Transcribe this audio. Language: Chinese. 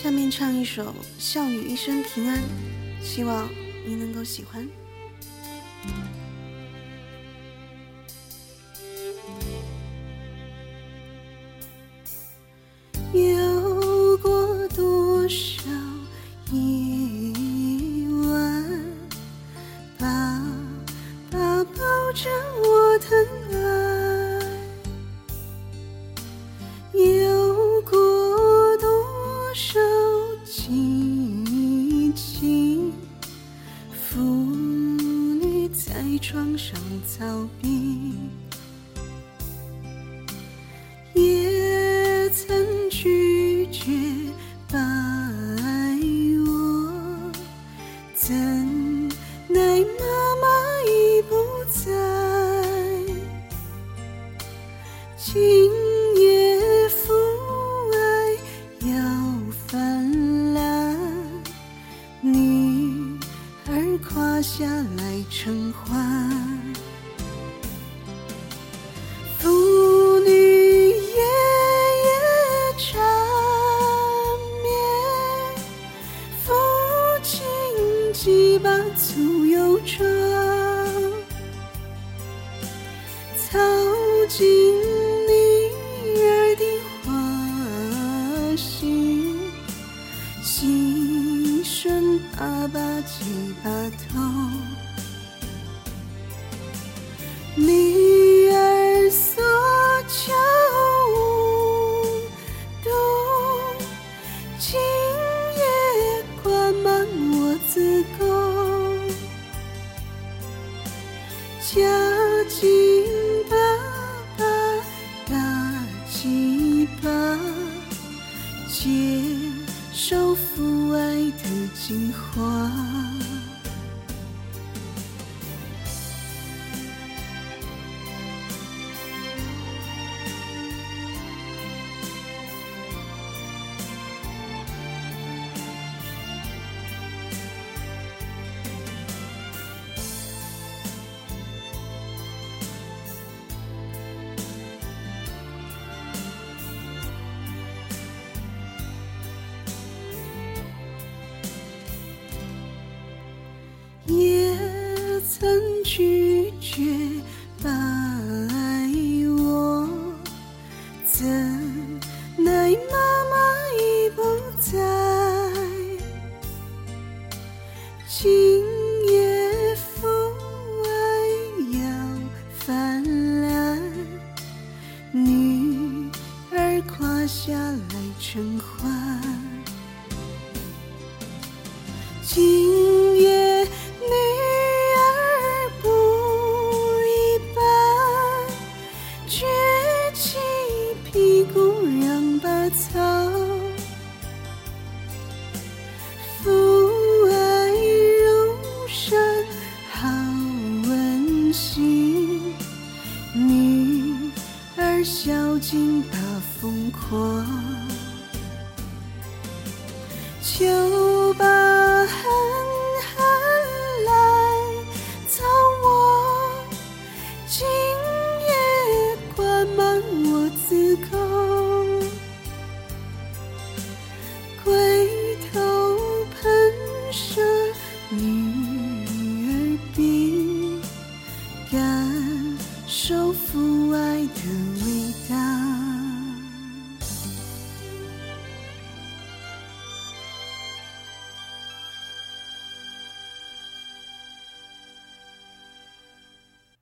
下面唱一首《笑语一生平安》，希望你能够喜欢。有过多少夜晚，爸爸抱着我疼爱，有过多少激情，父女在床上操逼，也曾拒绝爱我，怎奈妈妈已不在，今夜父爱要泛滥，女儿垮下来偿还，父女夜夜缠绵，父亲几把醋油装，操尽女儿的花心，细顺爸爸几把头，女儿所求无度，今夜灌满我子宫，夹紧爸爸大鸡巴，接受父爱的精华。也曾拒绝爱我，怎奈妈妈已不在，今夜父爱要泛滥，女儿垮下来偿还，今夜女儿不一般，撅起屁股让拔草，父爱如山好温馨，女儿孝敬把疯狂，求爸